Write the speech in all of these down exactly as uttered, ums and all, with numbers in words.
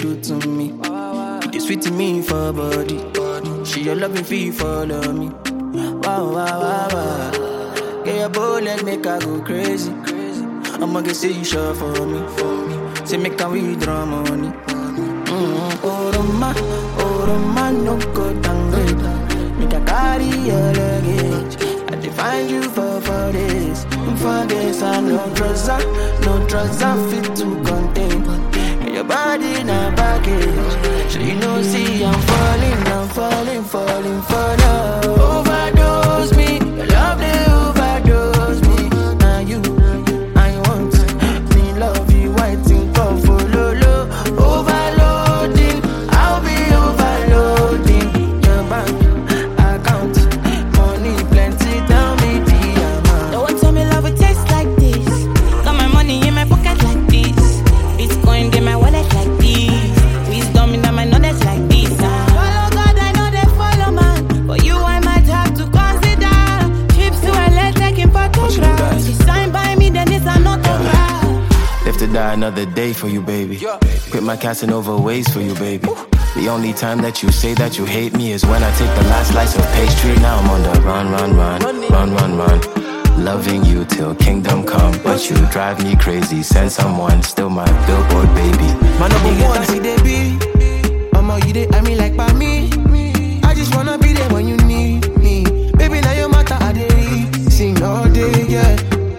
do to me. It sweet to me for body. She your loving fee follow me. Wow, wow, wow, wow. Get your bullet, make her go crazy. I'ma get say you sure for me. Say make her withdraw money. Mm-hmm. Oh, Roma, oh, Roma, no go downgrade. Make her carry your luggage. I define you for for this. For this, I no drugs, no drugs I fit to contain. Your body in a package. So you know, see, I'm falling, I'm falling, falling for love. Overdose me, your love they overdose me. Now you, I want me love you, I think of follow low. Overloading, I'll be overloading. Your bank account, money plenty, tell me the amount. Don't want tell me love it tastes like this. Got my money in my pocket like this. Bitcoin in my wallet like this. Wisdom in my knowledge like this. Follow God, I know they follow man. But you, I might have to consider. Trips to L A taking photographs. She signed by me, then it's an autograph. Live to die another day for you, baby. Quit my Casanova ways for you, baby. The only time that you say that you hate me is when I take the last slice of pastry. Now I'm on the run, run, run, run, run, run. Loving you till kingdom come, but you drive me crazy. Send someone, still my billboard, baby. My number one, see they be. Mama, you they, I mean like by me. I just wanna be there when you need me. Baby, now your matter, I dey sing all day, yeah.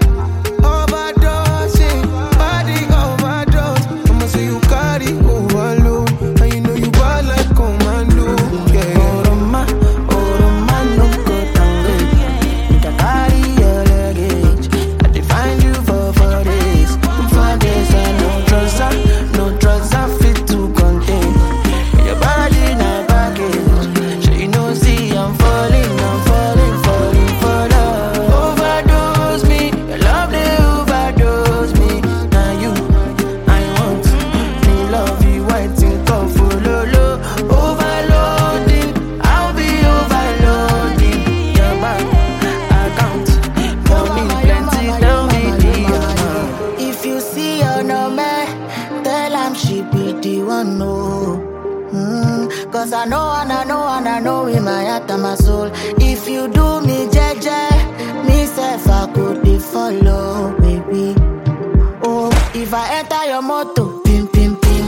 Overdosing, body overdose. I'ma say you carry overload, and you know you bad like commando, yeah. Oh, Roma, oh, Roma, no go downgrade. You can carry your luggage. I define you for for this, for this, and no drugs, no drugs I fit to contain. Your body in a package. So you know, see, I'm falling, I'm falling, falling for love. Overdose me, your love they overdose me. Now you, I want me love you, I think of follow low. Overloading, I'll be overloading. Your bank account, money plenty, tell me the amount. If you see her no man, tell him she be the one, no. Mm, Cause I know and I know and I know in my heart and my soul. If you do me jeje, me self I could be follow, baby. Oh, if I enter your motor, pim pim pim,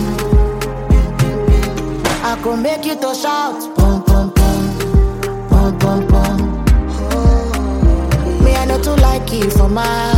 I could make you to shout, pum pum pum, pum pum pum. Me I know to like you for my